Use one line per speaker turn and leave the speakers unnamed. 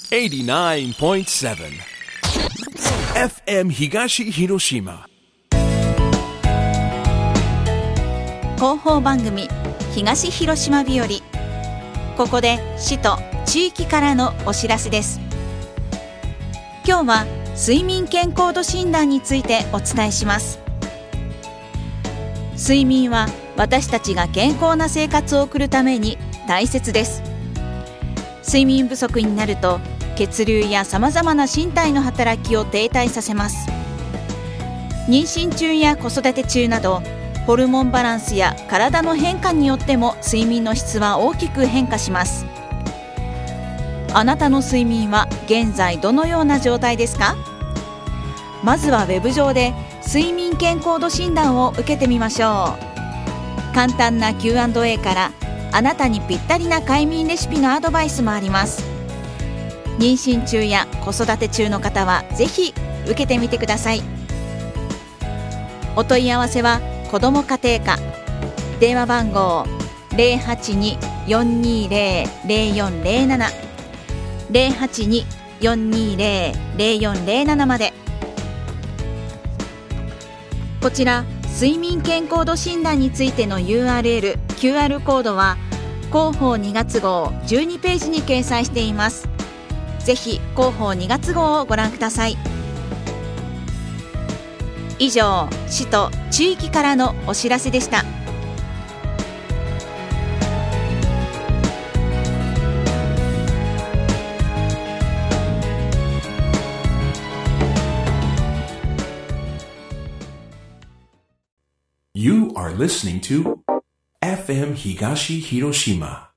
89.7 FM 東広島
広報番組東広島日和。ここで市と地域からのお知らせです。今日は睡眠健康度診断についてお伝えします。睡眠は私たちが健康な生活を送るために大切です。睡眠不足になると血流やさまざまな身体の働きを停滞させます。妊娠中や子育て中などホルモンバランスや体の変化によっても睡眠の質は大きく変化します。あなたの睡眠は現在どのような状態ですか？まずはウェブ上で睡眠健康度診断を受けてみましょう。簡単な Q&A からあなたにぴったりな快眠レシピのアドバイスもあります。妊娠中や子育て中の方はぜひ受けてみてください。お問い合わせは子ども家庭課電話番号 082-420-0407 082-420-0407 まで。こちら睡眠健康度診断についての URL、QR コードは広報2月号12ページに掲載しています。ぜひ広報2月号をご覧ください。以上、市と地域からのお知らせでした。
You are listening to FM 東広島